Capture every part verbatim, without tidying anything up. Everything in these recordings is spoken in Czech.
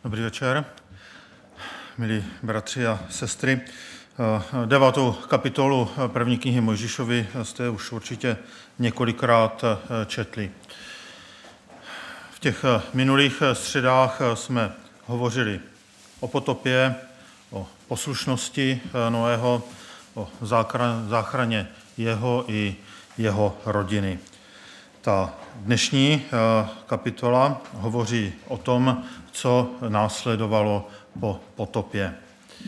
Dobrý večer, milí bratři a sestry. Devátou kapitolu první knihy Mojžíšovi jste už určitě několikrát četli. V těch minulých středách jsme hovořili o potopě, o poslušnosti Noého, o záchraně jeho i jeho rodiny. Ta dnešní kapitola hovoří o tom, co následovalo po potopě.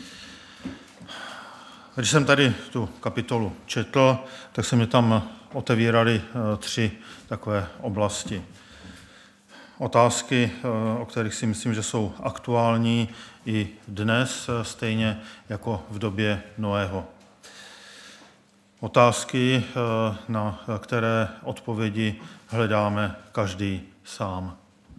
Když jsem tady tu kapitolu četl, tak se mi tam otevíraly tři takové oblasti. Otázky, o kterých si myslím, že jsou aktuální i dnes, stejně jako v době Noého. Otázky, na které odpovědi hledáme každý sám.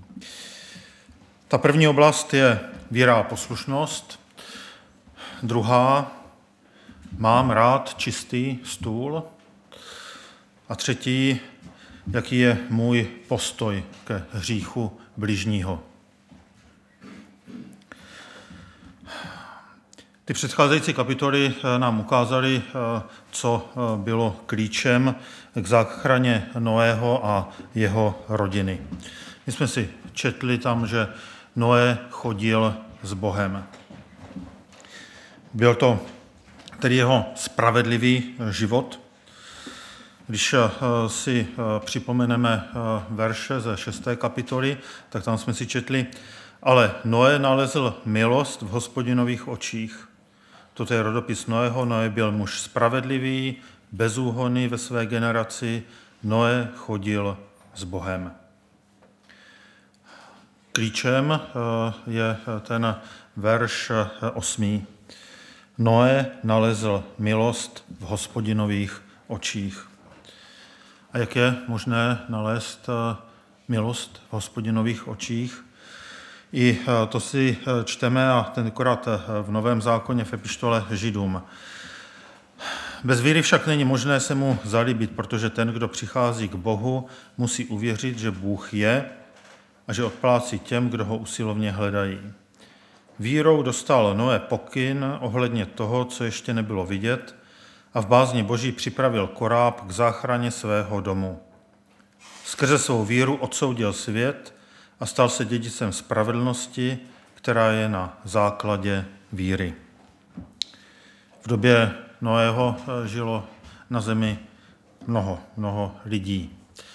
Ta první oblast je víra a poslušnost. Druhá, mám rád čistý stůl. A třetí, jaký je můj postoj ke hříchu bližního. Ty předcházející kapitoly nám ukázaly, co bylo klíčem k záchraně Noého a jeho rodiny. My jsme si četli tam, že Noé chodil s Bohem. Byl to tedy jeho spravedlivý život. Když si připomeneme verše ze šesté kapitoly, tak tam jsme si četli, ale Noé nalezl milost v Hospodinových očích. Toto je rodopis Noého. Noé byl muž spravedlivý, bezúhonný ve své generaci. Noé chodil s Bohem. Klíčem je ten verš osmý. Noé nalezl milost v Hospodinových očích. A jak je možné nalézt milost v Hospodinových očích? I to si čteme a tentokrát v Novém zákoně v epištole Židům. Bez víry však není možné se mu zalíbit, protože ten, kdo přichází k Bohu, musí uvěřit, že Bůh je a že odplácí těm, kdo ho usilovně hledají. Vírou dostal Noé pokyn ohledně toho, co ještě nebylo vidět, a v bázni Boží připravil koráb k záchraně svého domu. Skrze svou víru odsoudil svět a stal se dědicem spravedlnosti, která je na základě víry. V době Noého žilo na zemi mnoho, mnoho lidí.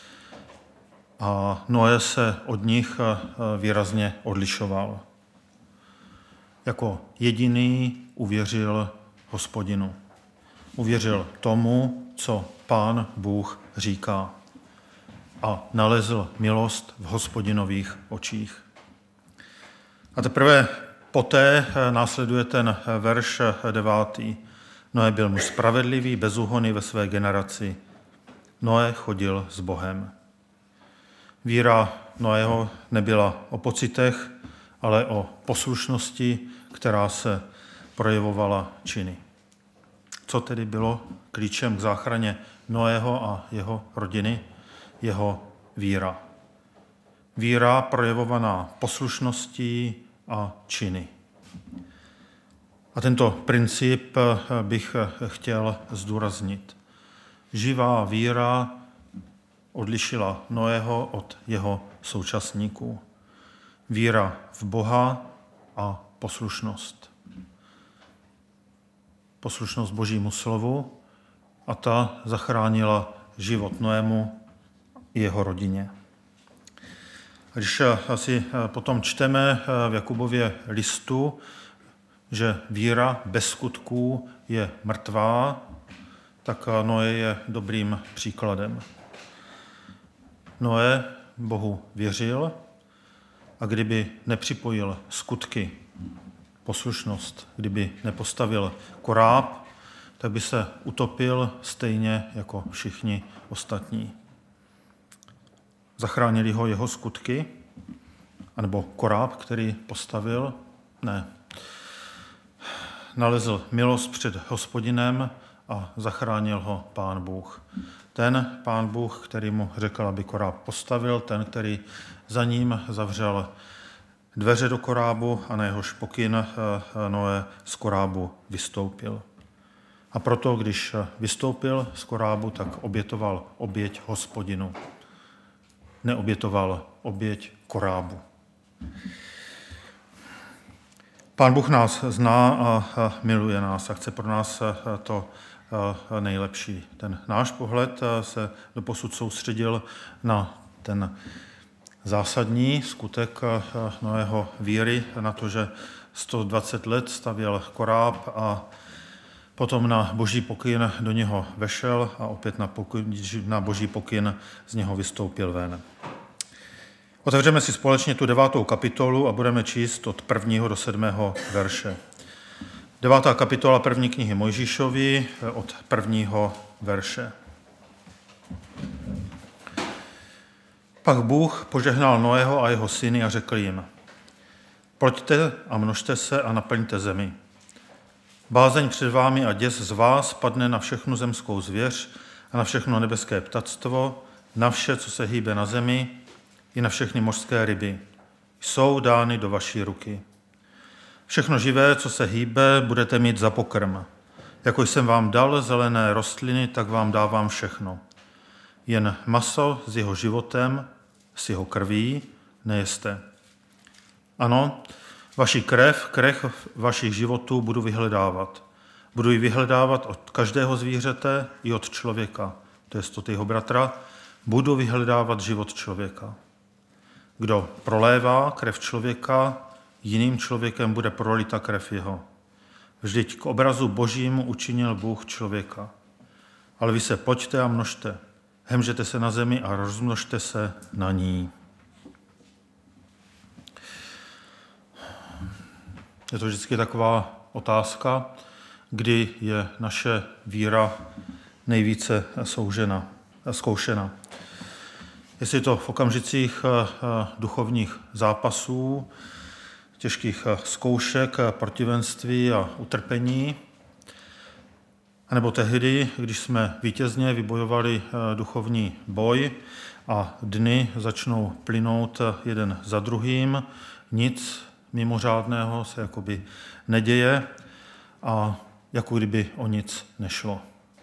A Noé se od nich výrazně odlišoval. Jako jediný uvěřil Hospodinu. Uvěřil tomu, co Pán Bůh říká. A nalezl milost v Hospodinových očích. A teprve poté následuje ten verš devátý. Noé byl muž spravedlivý, bezúhonný ve své generaci. Noé chodil s Bohem. Víra Noého nebyla o pocitech, ale o poslušnosti, která se projevovala činy. Co tedy bylo klíčem k záchraně Noého a jeho rodiny? Jeho víra. Víra projevovaná poslušností a činy. A tento princip bych chtěl zdůraznit. Živá víra odlišila Noého od jeho současníků. Víra v Boha a poslušnost. Poslušnost Božímu slovu a ta zachránila život Noému i jeho rodině. Když asi potom čteme v Jakubově listu, že víra bez skutků je mrtvá, tak Noé je dobrým příkladem. Noé Bohu věřil a kdyby nepřipojil skutky, poslušnost, kdyby nepostavil koráb, tak by se utopil stejně jako všichni ostatní. Zachránili ho jeho skutky, anebo koráb, který postavil? Ne. Nalezl milost před Hospodinem a zachránil ho Pán Bůh. Ten Pán Bůh, který mu řekl, aby koráb postavil, ten, který za ním zavřel dveře do korábu a na jehož pokyn Noé z korábu vystoupil. A proto, když vystoupil z korábu, tak obětoval oběť Hospodinu. Neobětoval oběť korábu. Pán Bůh nás zná a miluje nás a chce pro nás to nejlepší. Ten náš pohled se doposud soustředil na ten zásadní skutek Noého víry, na to, že sto dvacet let stavěl koráb a potom na boží pokyn do něho vešel a opět na, pokyn, na boží pokyn z něho vystoupil ven. Otevřeme si společně tu devátou kapitolu a budeme číst od prvního do sedmého verše. Devátá kapitola první knihy Mojžíšovi od prvního verše. Pak Bůh požehnal Noého a jeho syny a řekl jim: Pojďte a množte se a naplňte zemi. Bázeň před vámi a děs z vás padne na všechnu zemskou zvěř a na všechno nebeské ptactvo, na vše, co se hýbe na zemi, i na všechny mořské ryby. Jsou dány do vaší ruky. Všechno živé, co se hýbe, budete mít za pokrm. Jako jsem vám dal zelené rostliny, tak vám dávám všechno. Jen maso s jeho životem, s jeho krví nejeste. Ano, vaši krev, krev vašich životů budu vyhledávat. Budu ji vyhledávat od každého zvířete i od člověka, to je od jeho bratra, budu vyhledávat život člověka. Kdo prolévá krev člověka, jiným člověkem bude prolita krev jeho. Vždyť k obrazu božímu učinil Bůh člověka. Ale vy se pojďte a množte, hemžete se na zemi a rozmnožte se na ní. Je to vždycky taková otázka, kdy je naše víra nejvíce soužena, zkoušena. Jestli to v okamžicích duchovních zápasů, těžkých zkoušek, protivenství a utrpení, anebo tehdy, když jsme vítězně vybojovali duchovní boj a dny začnou plynout jeden za druhým, nic mimořádného se jakoby neděje a jako kdyby o nic nešlo.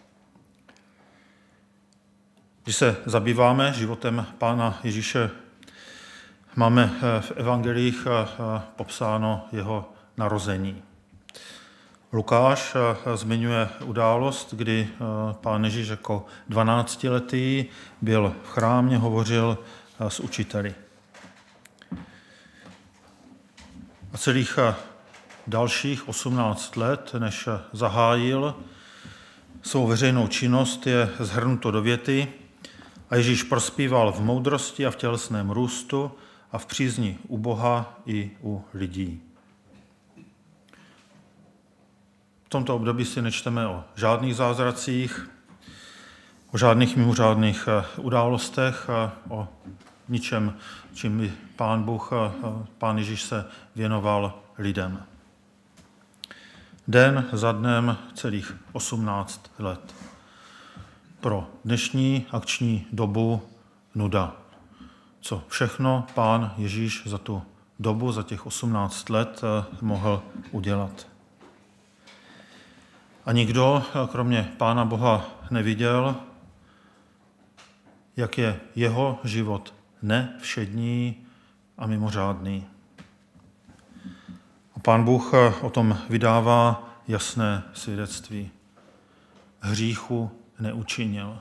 Když se zabýváme životem Pána Ježíše, máme v evangelích popsáno jeho narození. Lukáš zmiňuje událost, kdy Pán Ježíš jako dvanáctiletý byl v chrámě, hovořil s učiteli. A celých dalších osmnáct let, než zahájil svou veřejnou činnost, je shrnuto do věty: a Ježíš prospíval v moudrosti a v tělesném růstu a v přízni u Boha i u lidí. V tomto období si nečteme o žádných zázracích, o žádných mimořádných událostech, o ničem, čím by Pán Bůh, Pán Ježíš se věnoval lidem. Den za dnem celých osmnáct let. Pro dnešní akční dobu nuda. Co všechno Pán Ježíš za tu dobu, za těch osmnáct let mohl udělat. A nikdo, kromě Pána Boha, neviděl, jak je jeho život nevšední a mimořádný. A Pán Bůh o tom vydává jasné svědectví. Hříchu neučinil.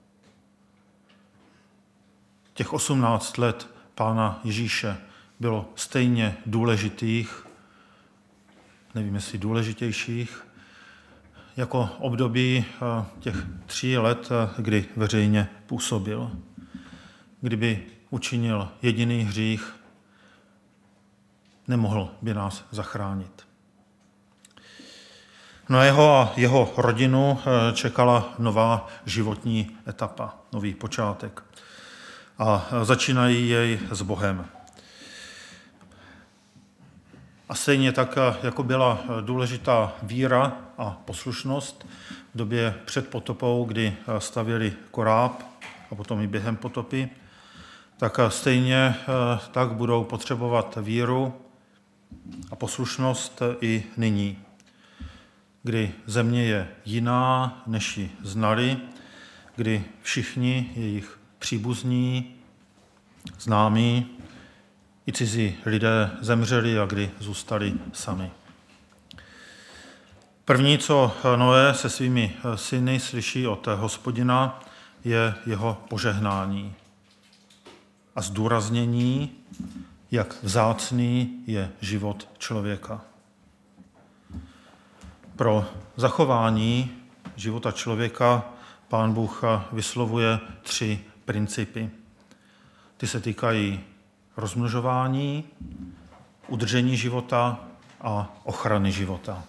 Těch osmnáct let Pána Ježíše bylo stejně důležitých, nevím jestli důležitějších, jako období těch tří let, kdy veřejně působil. Kdyby učinil jediný hřích, nemohl by nás zachránit. No a jeho a jeho rodinu čekala nová životní etapa, nový počátek. A začínají jej s Bohem. A stejně tak, jako byla důležitá víra a poslušnost v době před potopou, kdy stavěli koráb a potom i během potopy, tak stejně tak budou potřebovat víru a poslušnost i nyní, kdy země je jiná, než ji znali, kdy všichni jejich příbuzní, známí i cizí lidé zemřeli a kdy zůstali sami. První, co Noé se svými syny slyší od Hospodina, je jeho požehnání a zdůraznění, jak vzácný je život člověka. Pro zachování života člověka Pán Bůh vyslovuje tři principy. Ty se týkají rozmnožování, udržení života a ochrany života.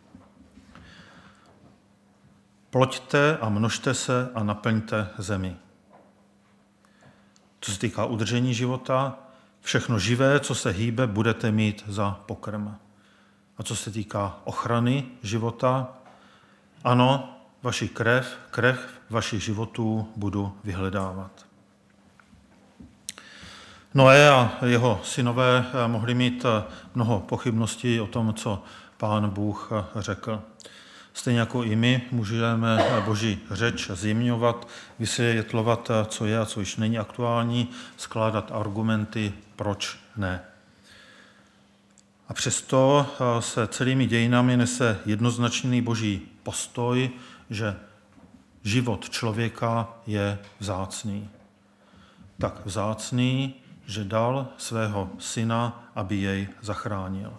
Ploďte a množte se a naplňte zemi. Co se týká udržení života, všechno živé, co se hýbe, budete mít za pokrm. A co se týká ochrany života, ano, vaši krev, krev vašich životů budu vyhledávat. Noé a jeho synové mohli mít mnoho pochybností o tom, co Pán Bůh řekl. Stejně jako i my můžeme Boží řeč zjemňovat, vysvětlovat, co je a co již není aktuální, skládat argumenty, proč ne. A přesto se celými dějinami nese jednoznačný Boží postoj, že život člověka je vzácný. Tak vzácný, že dal svého syna, aby jej zachránil.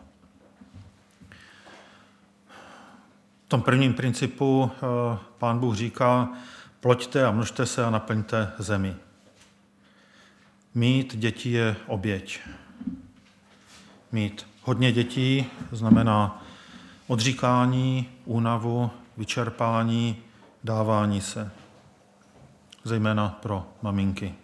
V tom prvním principu Pán Bůh říká, ploďte a množte se a naplňte zemi. Mít děti je oběť. Mít hodně dětí znamená odříkání, únavu, vyčerpání, dávání se. Zejména pro maminky.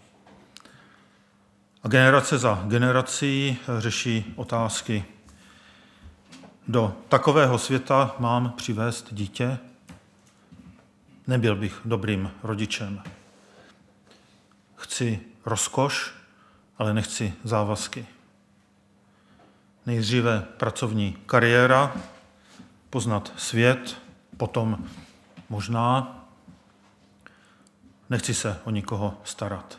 A generace za generací řeší otázky. Do takového světa mám přivést dítě? Nebyl bych dobrým rodičem. Chci rozkoš, ale nechci závazky. Nejdříve pracovní kariéra, poznat svět, potom možná nechci se o nikoho starat.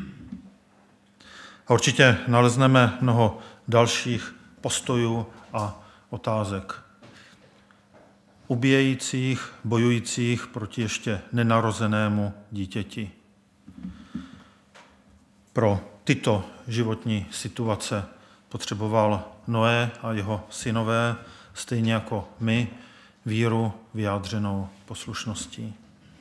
A určitě nalezneme mnoho dalších postojů a otázek. Ubíjejících, bojujících proti ještě nenarozenému dítěti. Pro tyto životní situace potřeboval Noé a jeho synové, stejně jako my, víru vyjádřenou poslušností.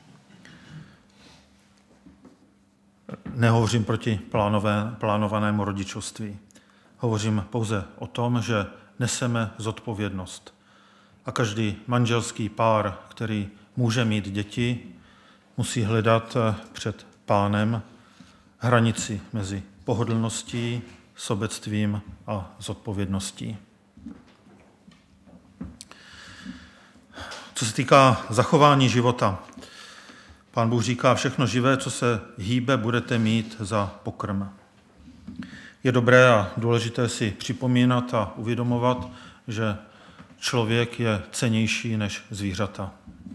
Nehovořím proti plánové, plánovanému rodičovství. Hovořím pouze o tom, že neseme zodpovědnost. A každý manželský pár, který může mít děti, musí hledat před Pánem hranici mezi pohodlností, sobectvím a zodpovědností. Co se týká zachování života, Pán Bůh říká, všechno živé, co se hýbe, budete mít za pokrm. Je dobré a důležité si připomínat a uvědomovat, že člověk je cennější než zvířata.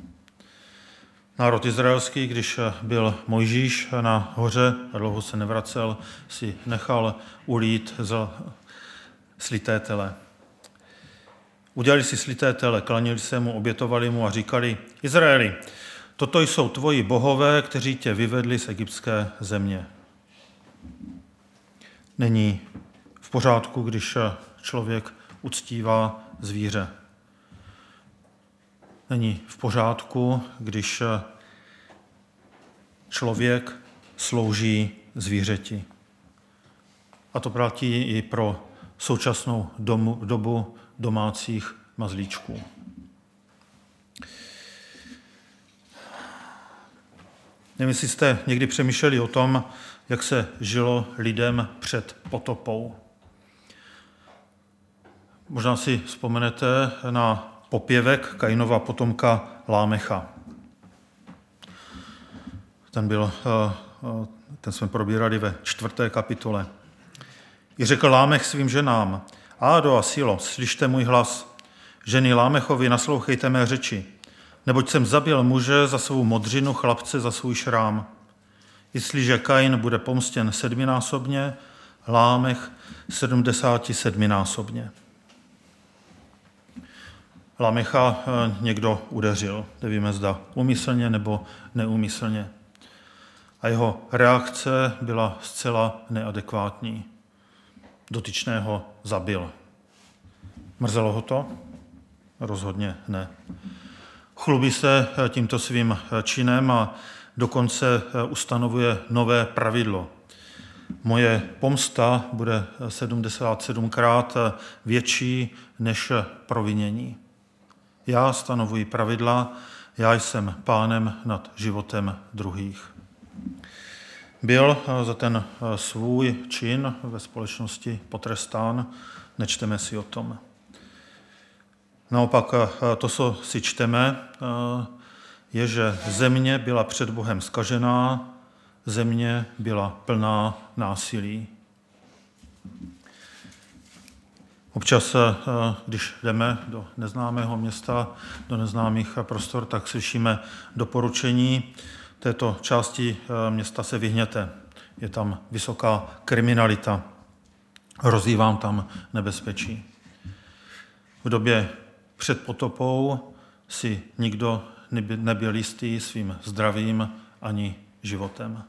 Národ izraelský, když byl Mojžíš na hoře a dlouho se nevracel, si nechal ulít z slité tele. Udělali si slité tele, klanili se mu, obětovali mu a říkali, Izraeli, toto jsou tvoji bohové, kteří tě vyvedli z egyptské země. Není v pořádku, když člověk uctívá zvíře. Není v pořádku, když člověk slouží zvířeti. A to platí i pro současnou domu, dobu domácích mazlíčků. Nevím, jestli jste někdy přemýšleli o tom, jak se žilo lidem před potopou. Možná si vzpomenete na popěvek Kainova potomka Lámecha. Ten byl Ten jsme probírali ve čtvrté kapitole. I řekl Lámech svým ženám, Ádo a Silo, slyšte můj hlas. Ženy Lámechovi, naslouchejte mé řeči. Neboť jsem zabil muže za svou modřinu, chlapce za svůj šrám. Jestliže Kain bude pomstěn sedminásobně, Lámech sedmdesáti sedminásobně. Lámecha někdo udeřil, nevíme zda úmyslně nebo neúmyslně. A jeho reakce byla zcela neadekvátní. Dotyčného zabil. Mrzelo ho to? Rozhodně ne. Chlubí se tímto svým činem a dokonce ustanovuje nové pravidlo. Moje pomsta bude sedmdesát sedmkrát větší než provinění. Já stanovuji pravidla, já jsem pánem nad životem druhých. Byl za ten svůj čin ve společnosti potrestán, nečteme si o tom. Naopak to, co si čteme, je, že země byla před Bohem zkažená, země byla plná násilí. Občas, když jdeme do neznámého města, do neznámých prostor, tak slyšíme doporučení této části města se vyhněte. Je tam vysoká kriminalita. Hrozí vám tam nebezpečí. V době před potopou si nikdo nebyl jistý svým zdravím ani životem.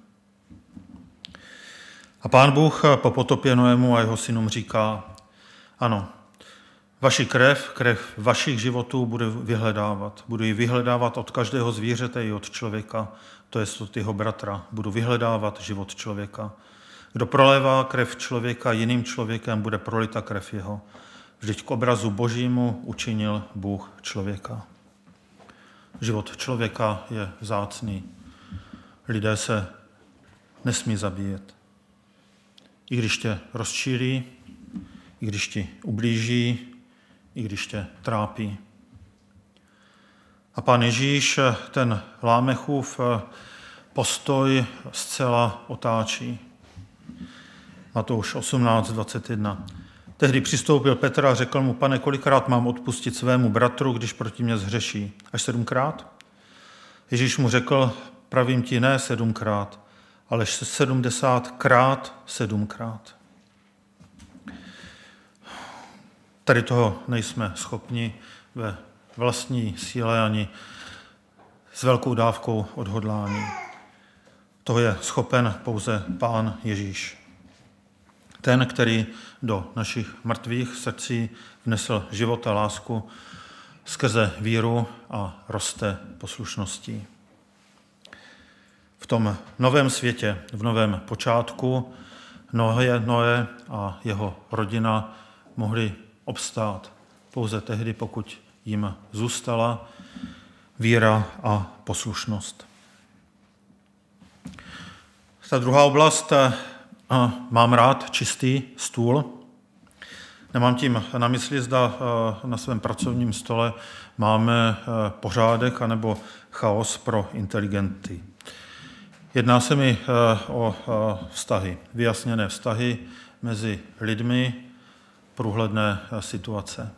A Pán Bůh po potopě Noému a jeho synům říká, ano, vaši krev, krev vašich životů budu vyhledávat. Budu ji vyhledávat od každého zvířete i od člověka, to je od jeho bratra. Budu vyhledávat život člověka. Kdo prolévá krev člověka jiným člověkem, bude prolita krev jeho. Vždyť k obrazu Božímu učinil Bůh člověka. Život člověka je vzácný. Lidé se nesmí zabíjet. I když tě rozčílí, i když ti ublíží, i když tě trápí. A Pán Ježíš ten Lámechův postoj zcela otáčí. Matouš osmnáct dvacet jedna. Tehdy přistoupil Petr a řekl mu, Pane, kolikrát mám odpustit svému bratru, když proti mě zhřeší? Až sedmkrát? Ježíš mu řekl, pravím ti ne sedmkrát, ale sedmdesátkrát sedmkrát. Tady toho nejsme schopni ve vlastní síle ani s velkou dávkou odhodlání. Toho je schopen pouze Pán Ježíš. Ten, který do našich mrtvých srdcí vnesl život a lásku skrze víru a roste poslušností. V tom novém světě, v novém počátku, Noé, Noé a jeho rodina mohli obstát pouze tehdy, pokud jim zůstala víra a poslušnost. Ta druhá oblast, mám rád čistý stůl. Nemám tím na mysli, zda na svém pracovním stole máme pořádek anebo chaos pro inteligenty. Jedná se mi o vztahy, vyjasněné vztahy mezi lidmi, průhledné situace.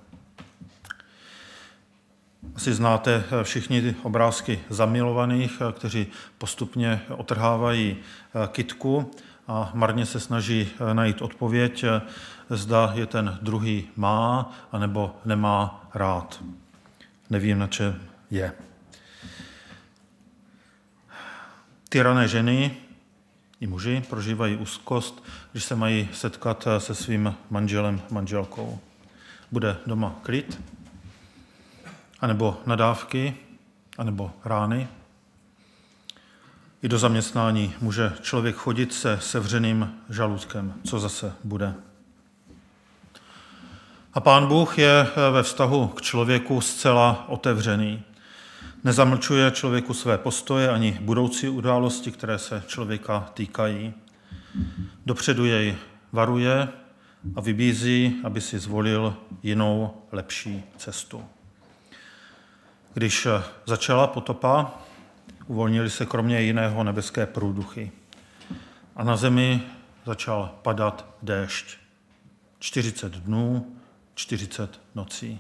Asi znáte všichni ty obrázky zamilovaných, kteří postupně otrhávají kytku a marně se snaží najít odpověď, zda je ten druhý má, anebo nemá rád. Nevím, na čem je. Ty rané ženy i muži prožívají úzkost, když se mají setkat se svým manželem, manželkou. Bude doma klid, anebo nadávky, anebo rány. I do zaměstnání může člověk chodit se sevřeným žaludkem. Co zase bude? A Pán Bůh je ve vztahu k člověku zcela otevřený. Nezamlčuje člověku své postoje ani budoucí události, které se člověka týkají. Dopředu jej varuje a vybízí, aby si zvolil jinou, lepší cestu. Když začala potopa, uvolnili se kromě jiného nebeské průduchy. a na zemi začal padat déšť. čtyřicet dnů, čtyřicet nocí.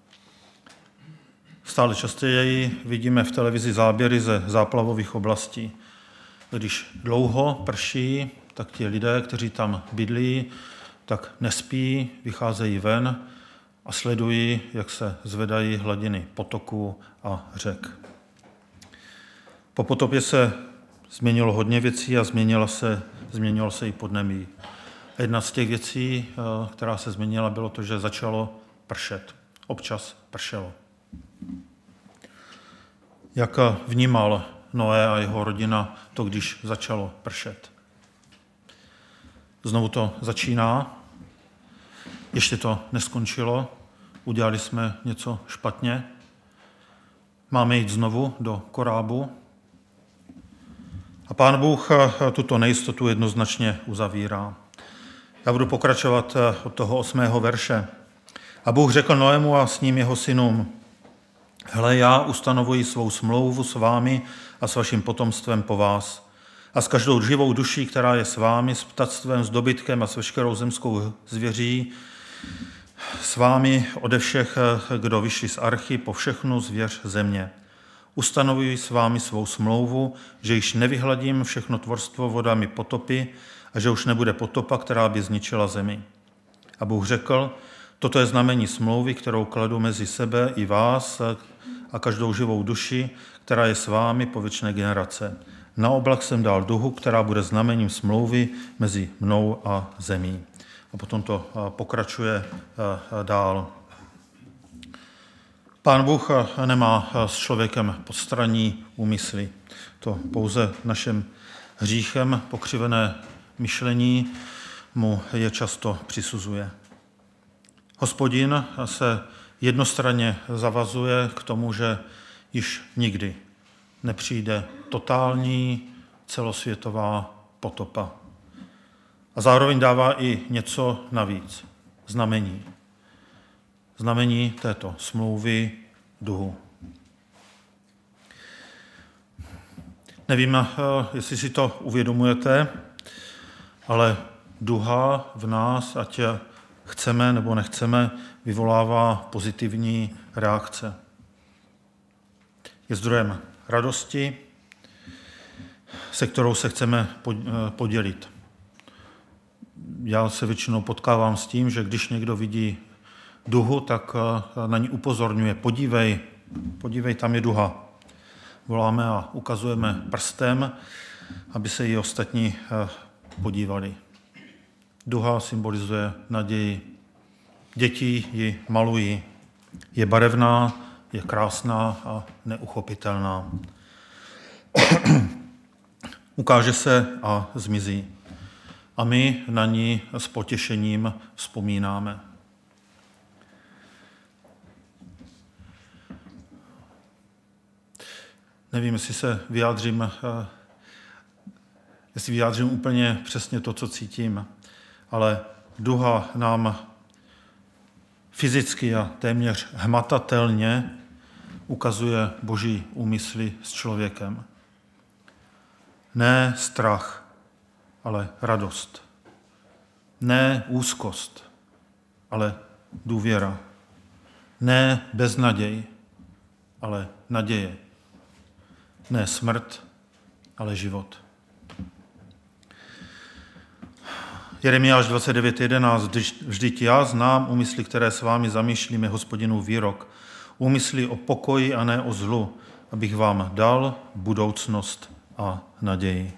Stále častěji vidíme v televizi záběry ze záplavových oblastí. Když dlouho prší, tak ti lidé, kteří tam bydlí, tak nespí, vycházejí ven a sledují, jak se zvedají hladiny potoků a řek. Po potopě se změnilo hodně věcí a změnilo se, změnilo se i podnebí. Jedna z těch věcí, která se změnila, bylo to, že začalo pršet. Občas pršelo. Jak vnímal Noé a jeho rodina to, když začalo pršet? Znovu to začíná. Ještě to neskončilo. Udělali jsme něco špatně. Máme jít znovu do korábu. A Pán Bůh tuto nejistotu jednoznačně uzavírá. Já budu pokračovat od toho osmého verše. A Bůh řekl Noému a s ním jeho synům: Hle, já ustanovuji svou smlouvu s vámi a s vaším potomstvem po vás a s každou živou duší, která je s vámi, s ptactvem, s dobytkem a s veškerou zemskou zvěří, s vámi ode všech, kdo vyšli z archy, po všechnu zvěř země. Ustanovuji s vámi svou smlouvu, že již nevyhladím všechno tvorstvo vodami potopy a že už nebude potopa, která by zničila zemi. A Bůh řekl: Toto je znamení smlouvy, kterou kladu mezi sebe i vás a každou živou duši, která je s vámi po věčné generace. Na oblak jsem dal duhu, která bude znamením smlouvy mezi mnou a zemí. A potom to pokračuje dál. Pán Bůh nemá s člověkem podstranní úmysly. To pouze našem hříchem pokřivené myšlení mu je často přisuzuje. Hospodin se jednostranně zavazuje k tomu, že již nikdy nepřijde totální celosvětová potopa. A zároveň dává i něco navíc. Znamení. Znamení této smlouvy duhu. Nevím, jestli si to uvědomujete, ale duha v nás, ať chceme nebo nechceme, vyvolává pozitivní reakce. Je zdrojem radosti, se kterou se chceme podělit. Já se většinou potkávám s tím, že když někdo vidí duhu, tak na ní upozorňuje: podívej, podívej, tam je duha. Voláme a ukazujeme prstem, aby se i ostatní podívali. Duha symbolizuje naději. Děti ji malují. Je barevná, je krásná a neuchopitelná. Ukáže se a zmizí. A my na ní s potěšením vzpomínáme. Nevím, jestli se vyjádřím, jestli vyjádřím úplně přesně to, co cítím, ale duha nám fyzicky a téměř hmatatelně ukazuje Boží úmysly s člověkem. Ne strach, ale radost. Ne úzkost, ale důvěra. Ne beznaděj, ale naděje. Ne smrt, ale život. Jeremiáš dvacet devět jedenáct. Vždyť já znám úmysly, které s vámi zamýšlím, je Hospodinův výrok. Úmysly o pokoji a ne o zlu, abych vám dal budoucnost a naději.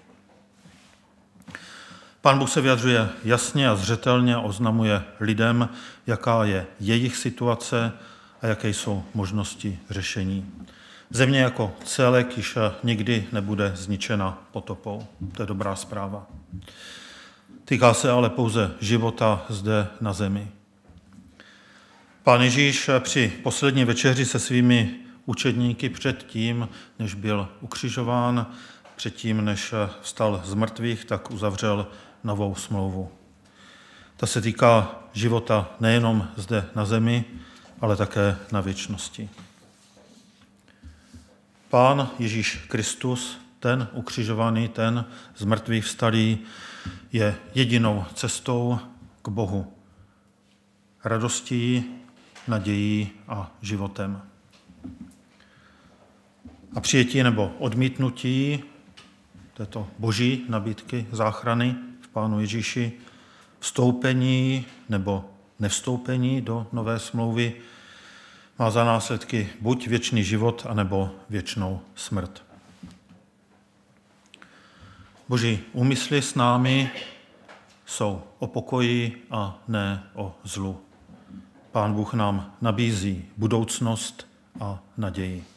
Pán Bůh se vyjadřuje jasně a zřetelně a oznamuje lidem, jaká je jejich situace a jaké jsou možnosti řešení. Země jako celek již nikdy nebude zničena potopou. To je dobrá zpráva. Týká se ale pouze života zde na zemi. Pán Ježíš při poslední večeři se svými učedníky předtím, než byl ukřižován, předtím, než vstal z mrtvých, tak uzavřel novou smlouvu. Ta se týká života nejenom zde na zemi, ale také na věčnosti. Pán Ježíš Kristus ten ukřižovaný, ten z mrtvých vstalý, je jedinou cestou k Bohu. Radostí, nadějí a životem. A přijetí nebo odmítnutí této boží nabídky záchrany v Pánu Ježíši, vstoupení nebo nevstoupení do nové smlouvy má za následky buď věčný život, anebo věčnou smrt. Boží úmysly s námi jsou o pokoji a ne o zlu. Pán Bůh nám nabízí budoucnost a naději.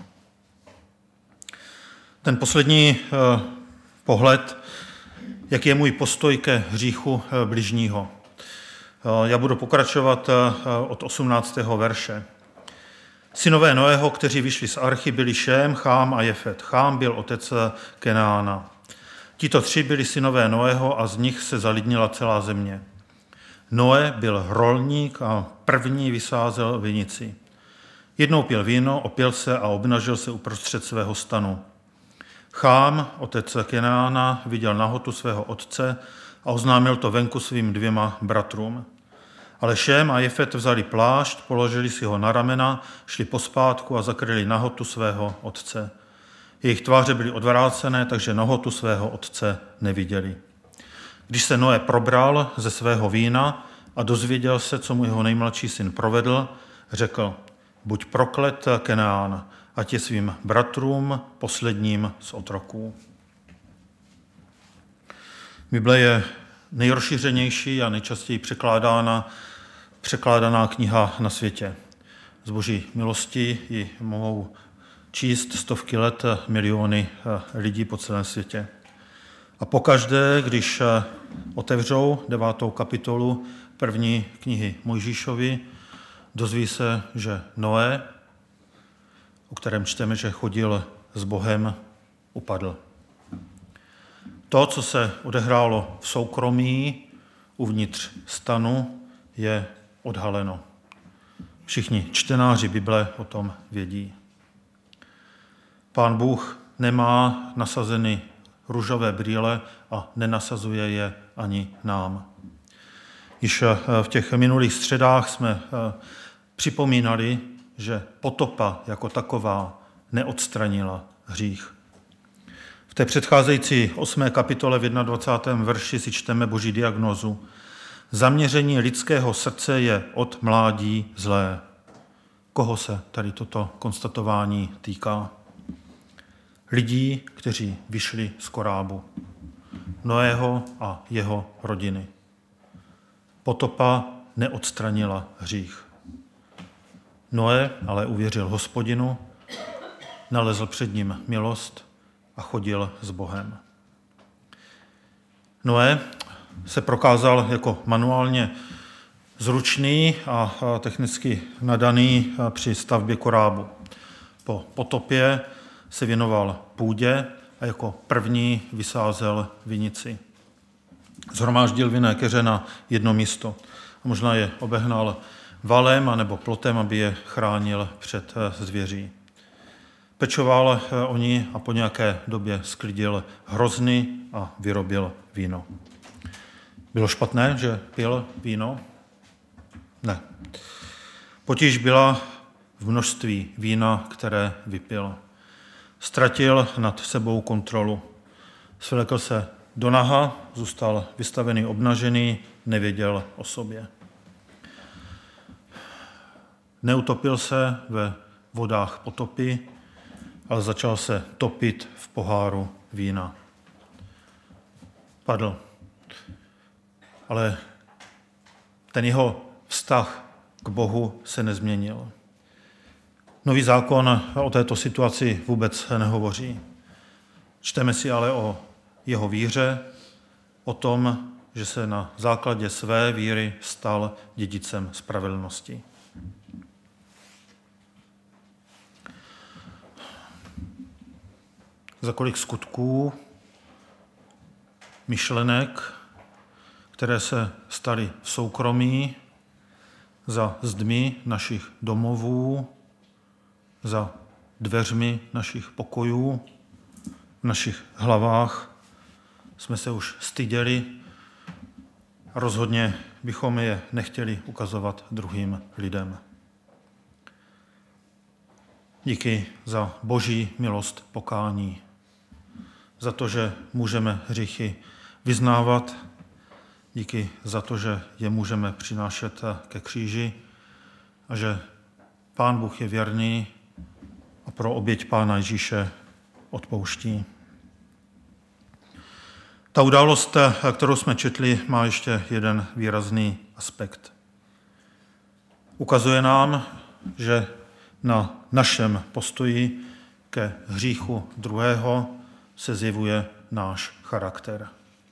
Ten poslední eh, pohled, jaký je můj postoj ke hříchu eh, bližního. Eh, já budu pokračovat eh, od osmnáctého verše. Synové Noého, kteří vyšli z archy, byli Šém, Chám a Jefet. Chám byl otec Kenána. Tito tři byli synové Noého a z nich se zalidnila celá země. Noé byl rolník a první vysázel vinici. Jednou pil víno, opil se a obnažil se uprostřed svého stanu. Chám, otec Kenána, viděl nahotu svého otce a oznámil to venku svým dvěma bratrům. Ale Šém a Jefet vzali plášť, položili si ho na ramena, šli pospátku a zakryli nahotu svého otce. Jejich tváře byly odvrácené, takže nahotu svého otce neviděli. Když se Noé probral ze svého vína a dozvěděl se, co mu jeho nejmladší syn provedl, řekl, buď proklet Kenán, ať je svým bratrům posledním z otroků. Bible je nejrozšířenější a nejčastěji překládána, překládaná kniha na světě. Z boží milosti ji mohou číst stovky let miliony lidí po celém světě. A pokaždé, když otevřou devátou kapitolu první knihy Mojžíšovi, dozví se, že Noé, o kterém čteme, že chodil s Bohem, upadl. To, co se odehrálo v soukromí uvnitř stanu, je odhaleno. Všichni čtenáři Bible o tom vědí. Pán Bůh nemá nasazeny růžové brýle a nenasazuje je ani nám. Již v těch minulých středách jsme připomínali, že potopa jako taková neodstranila hřích. V té předcházející osmé kapitole v dvacátém prvním verši si čteme boží diagnózu. Zaměření lidského srdce je od mládí zlé. Koho se tady toto konstatování týká? Lidí, kteří vyšli z korábu. Noého a jeho rodiny. Potopa neodstranila hřích. Noé ale uvěřil Hospodinu, nalezl před ním milost a chodil s Bohem. Noé se prokázal jako manuálně zručný a technicky nadaný při stavbě korábu. Po potopě se věnoval půdě a jako první vysázel vinici. Zhromáždil vinné keře na jedno místo. A možná je obehnal valem anebo plotem, aby je chránil před zvěří. Pečoval o ní a po nějaké době sklidil hrozny a vyrobil víno. Bylo špatné, že pil víno? Ne. Potíž byla v množství vína, které vypil. Ztratil nad sebou kontrolu. Svlékl se do naha, zůstal vystavený obnažený, nevěděl o sobě. Neutopil se ve vodách potopy, ale začal se topit v poháru vína. Padl. Ale ten jeho vztah k Bohu se nezměnil. Nový zákon o této situaci vůbec nehovoří. Čteme si ale o jeho víře, o tom, že se na základě své víry stal dědicem spravedlnosti. Za kolik skutků, myšlenek, které se staly v soukromí, za zdmi našich domovů, za dveřmi našich pokojů, v našich hlavách jsme se už styděli a rozhodně bychom je nechtěli ukazovat druhým lidem. Díky za Boží milost pokání, za to, že můžeme hříchy vyznávat, díky za to, že je můžeme přinášet ke kříži a že Pán Bůh je věrný a pro oběť Pána Ježíše odpouští. Ta událost, kterou jsme četli, má ještě jeden výrazný aspekt. Ukazuje nám, že na našem postoji ke hříchu druhého se zjevuje náš charakter.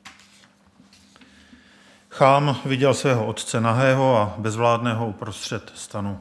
Chám viděl svého otce nahého a bezvládného uprostřed stanu.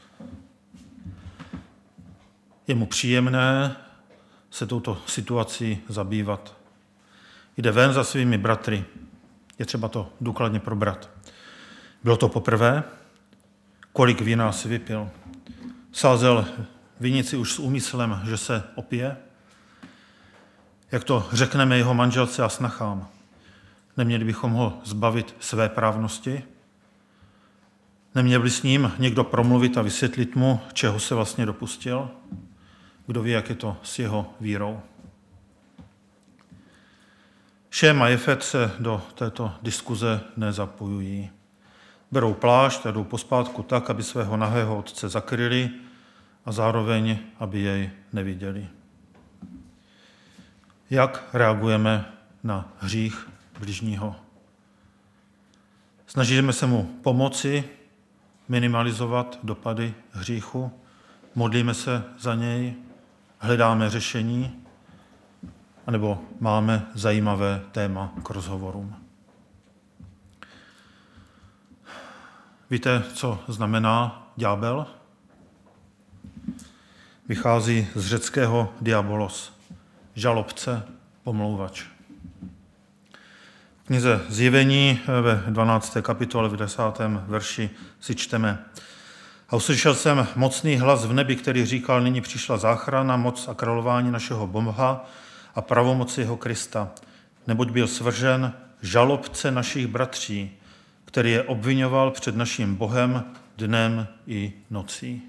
Je mu příjemné se touto situací zabývat. Jde ven za svými bratry. Je třeba to důkladně probrat. Bylo to poprvé? Kolik vína si vypil? Sázel vinici už s úmyslem, že se opije? Jak to řekneme jeho manželce a snachám? Neměli bychom ho zbavit své právnosti? Neměl by s ním někdo promluvit a vysvětlit mu, čeho se vlastně dopustil? Kdo ví, jak je to s jeho vírou? Šém a Jefet se do této diskuze nezapojují. Berou plášť a jdou pospátku tak, aby svého nahého otce zakryli a zároveň, aby jej neviděli. Jak reagujeme na hřích bližního? Snažíme se mu pomoci minimalizovat dopady hříchu, modlíme se za něj, hledáme řešení, anebo máme zajímavé téma k rozhovorům. Víte, co znamená ďábel? Vychází z řeckého diabolos, žalobce, pomlouvač. V knize Zjevení ve dvanácté kapitole v desátém verši si čteme: A uslyšel jsem mocný hlas v nebi, který říkal: Nyní přišla záchrana, moc a králování našeho Boha a pravomoci jeho Krista, neboť byl svržen žalobce našich bratří, který je obvinoval před naším Bohem dnem i nocí.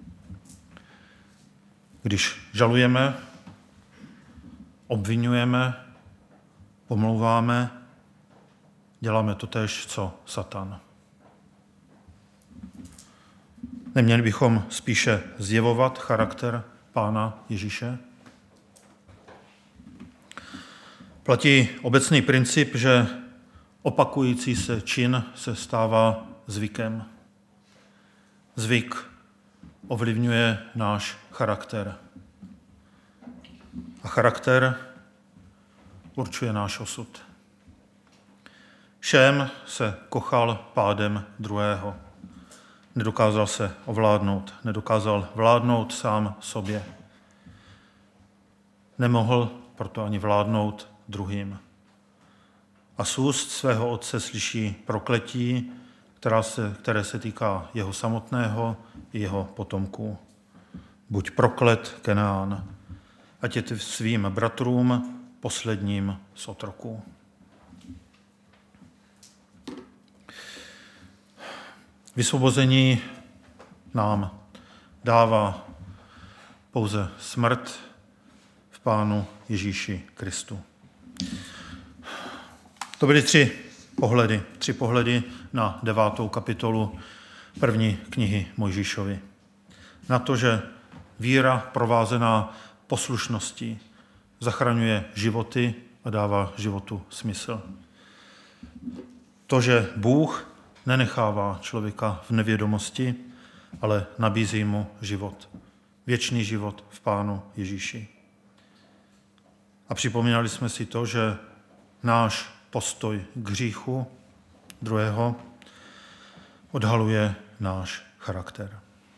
Když žalujeme, obvinujeme, pomlouváme, děláme to též, co Satan. Neměli bychom spíše zjevovat charakter Pána Ježíše? Platí obecný princip, že opakující se čin se stává zvykem. Zvyk ovlivňuje náš charakter. A charakter určuje náš osud. Šém se kochal pádem druhého. Nedokázal se ovládnout, nedokázal vládnout sám sobě. Nemohl proto ani vládnout druhým. A z úst svého otce slyší prokletí, která se, které se týká jeho samotného i jeho potomků. Buď proklet, Kenáan, ať je ty svým bratrům posledním z otroků. Vysvobození nám dává pouze smrt v Pánu Ježíši Kristu. To byly tři pohledy, tři pohledy na devátou kapitolu první knihy Mojžíšovy. Na to, že víra provázená poslušností zachraňuje životy a dává životu smysl. To, že Bůh nenechává člověka v nevědomosti, ale nabízí mu život. Věčný život v Pánu Ježíši. A připomínali jsme si to, že náš postoj k hříchu druhého odhaluje náš charakter.